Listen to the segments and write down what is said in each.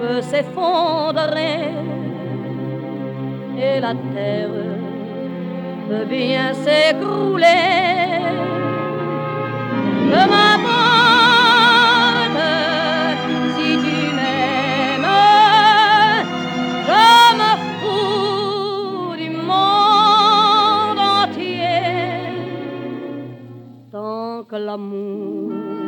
peut s'effondrer et la terre peut bien s'écrouler. Peu m'importe si tu m'aimes, je me fous du monde entier. Tant que l'amour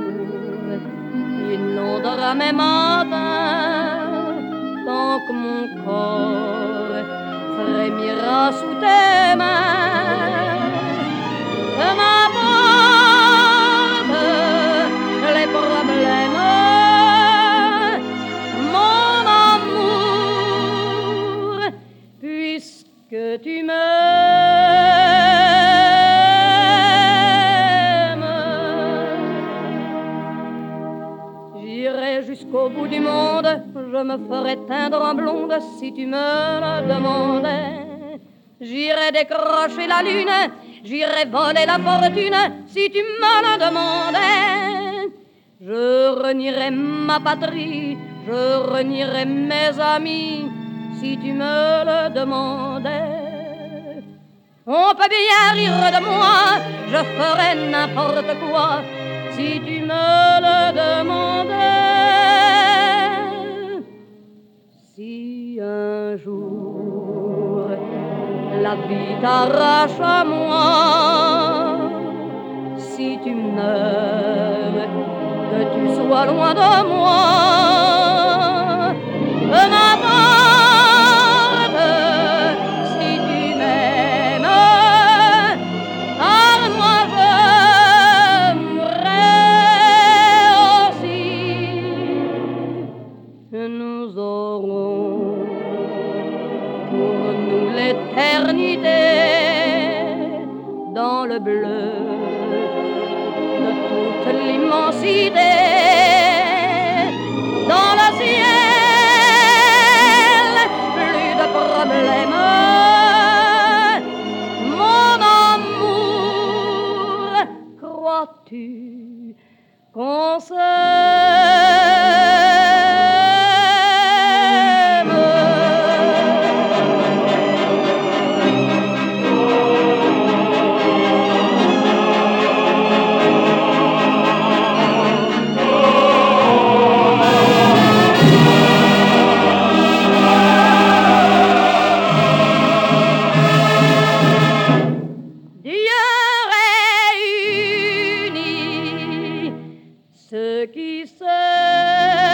inondera mes matins, tant que mon corps frémira sous tes mains, peu m'importe les problèmes, mon amour, puisque tu m'aimes. J'irai jusqu'au bout du monde, je me ferai teindre en blonde si tu me le demandais. J'irai décrocher la lune, j'irai voler la fortune si tu me le demandais. Je renierai ma patrie, je renierai mes amis si tu me le demandais. On peut bien rire de moi, je ferai n'importe quoi si tu me le demandais. Si un jour la vie t'arrache à moi, si tu meurs, que tu sois loin de moi, peu m'importe si tu m'aimes, car moi je mourrai aussi. Nous aurons pour nous l'éternité dans le bleu de toute l'immensité, dans le ciel, plus de problèmes, mon amour, crois-tu qu'on ceux qui s'aiment.